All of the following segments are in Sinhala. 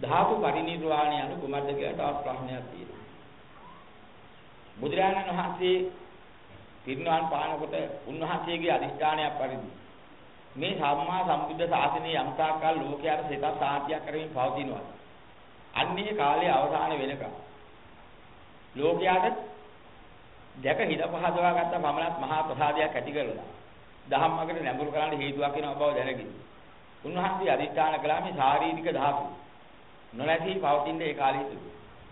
ධාතු පරිනිර්වාණය යනු කුමක්ද කියලා තවත් ප්‍රශ්නයක් තියෙනවා. බුදුරජාණන් වහන්සේ පිරිනිවන් පානකොට උන්වහන්සේගේ අදිෂ්ඨානයක් පරිදි මේ සම්මා සම්බුද්ධ ශාසනයේ යම්තාකල් ලෝකයට සිත සාන්තියක් කරමින් පවතිනවා. අන්නේ කාලයේ අවසාන වෙනකම් ලෝකයට දැක හිත පහදවා ගත්ත පමණක් මහා ප්‍රසාදයක් ඇති කරලා දහම්මකට නැඹුරු කරන්න හේතුවක් වෙන බව දැනගින්න. උන්වහන්සේ අදිෂ්ඨාන කළා මේ ශාරීරික ධාතු නොනැසී පවතින ඒ කාලෙ තුල.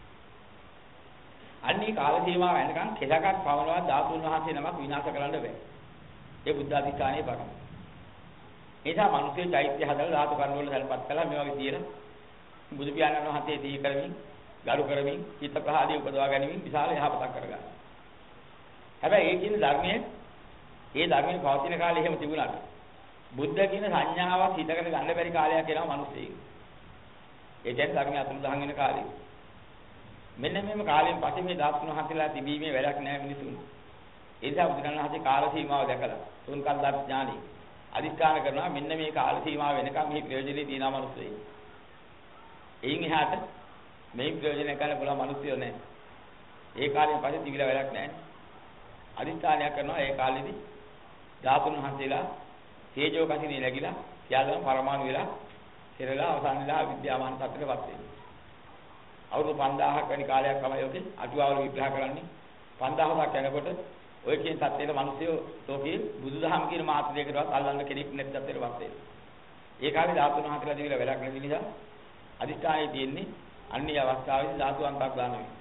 අන්නේ කාල සීමාව වෙනකන් කෙලකක් පවනවා ධාතුන් වහන්සේ නමක් විනාශ කරන්න බෑ. ඒ බුද්ධ අධිෂ්ඨානයේ පරම. එනිසා මිනිස්සේ චෛත්‍ය හදලා ධාතු කර්ම වල සල්පත් කළා මේ වගේ තියෙන බුදු පියාණන් වහන්සේ දී කරමින් ගරු කරමින් චිත්ත ප්‍රහාදී උපදවා ගැනීම විශාල යහපතක් කරගන්නවා. හැබැයි ඒ කියන ධර්මයේ පවතින කාලේ එහෙම තිබුණාට බුද්ධ කියන සංඥාවක් හිතකට ගන්න බැරි කාලයක් එනවා මිනිස්සෙක්. ඒ කියන්නේ ධර්මය අතුරුදහන් වෙන කාලේ. මෙන්න මේම කාලයෙන් පස්සේ මේ ධාතුන් වහන්සේලා තිබීමේ වැඩක් නැහැ මිනිසුන්. ඒ නිසා බුදුරණන් වහන්සේ කාල සීමාව දැකලා තුන් කල්ලාත් ඥානෙ අදිස්ථාන කරනවා මෙන්න මේ කාල සීමාව වෙනකම් මේ ප්‍රයෝජනෙ තියනා මිනිස්සෙක්. එයින් එහාට මේ ප්‍රයෝජන ගන්න පුළුවන් මිනිස්සුයෝ නැහැ. ඒ කාලයෙන් පස්සේ තිබිලා වැඩක් නැහැ. අදිස්ථානයක් කරනවා ඒ කාලෙදි ධාතුන් වහන්සේලා තේජෝ කසිනේ läගිලා සියල්ලම පරමාණු වෙලා කෙරලා අවසන් වෙලා විද්‍යාමාන තත්ත්වයටපත් වෙනවා. අවුරුදු 5000ක් වැනි කාලයක් තමයි ඔකේ අටුවාවල විග්‍රහ කරන්නේ. 5000ක් යනකොට ඔය කියන තත්ත්වයට මිනිස්සු තෝකේ බුදුදහම කියන මාත්‍රයකටවත් අල්ලන්න කෙනෙක් නැති තත්ත්වයටපත් වෙනවා. ඒ කාලේ ධාතුන් වහන්සේලා දිවිලා වැඩක් නැති නිසා අදිස්ථානයේ තියෙන්නේ අන්‍ය අවස්ථාවේදී ධාතු අන්තක් දාන වෙනවා.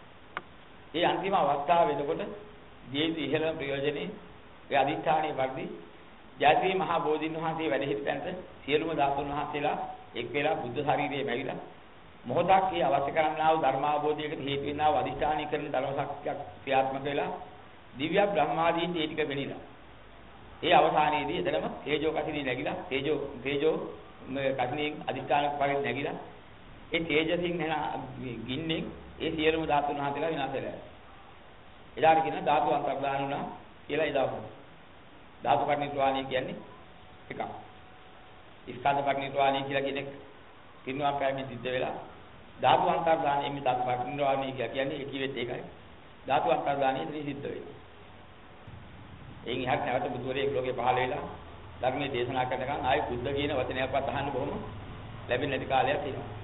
ඒ අන්තිම අවස්ථාව වෙනකොට ජීවිත ඉහළම ප්‍රයෝජනේ ඒ අදිස්ථානයේ වර්ධි ජාති මහා බෝධින් වහන්සේ වැඩ සිටිනට සියලුම ධාතුන් වහන්සේලා එක් වෙලා බුද්ධ ශරීරයේ මැවිලා මොහොතක් මේ අවශ්‍ය කරන්නා වූ ධර්මාභෝධයකට හේතු වෙනා වූ අදිස්ථානීය කරන ධර්ම ශක්තියක් ක්‍රියාත්මක වෙලා දිව්‍ය බ්‍රහ්මාදීන් ඒ ටික වෙලිලා. ඒ අවසානයේදී එතනම තේජෝ කසිනේ නැගිලා තේජෝ කසිනේ අදිස්ථානක පරිදි නැගිලා ඒ තේජසින් එන ගින්නේ ඒ සියලුම ධාතුන් වහන්සේලා විනාශ වෙලා. එදාට කියන ධාතු අන්තර්දාන වුණා කියලා එදාම. ධාතු පරිනිර්වාණය කියන්නේ එකක්. ස්කන්ධ පරිනිර්වාණය කියලා කියන එක කිනුවා පෑමේ සිද්ධ වෙලා ධාතු අන්තර්දානයේ මේ ධාතු පරිනිර්වාණය කියන්නේ ඒකෙත් ඒකයි. ධාතු අන්තර්දානයේ ඉතින් සිද්ධ වෙනවා. එයින් එහාට නැවත බුදුරේ ලෝකේ පහළ වෙලා ධර්මයේ දේශනා කරනකන් ආයි බුද්ධ කියන වචනයක්වත් අහන්න බොහොම ලැබෙන්නේ නැති කාලයක් තියෙනවා.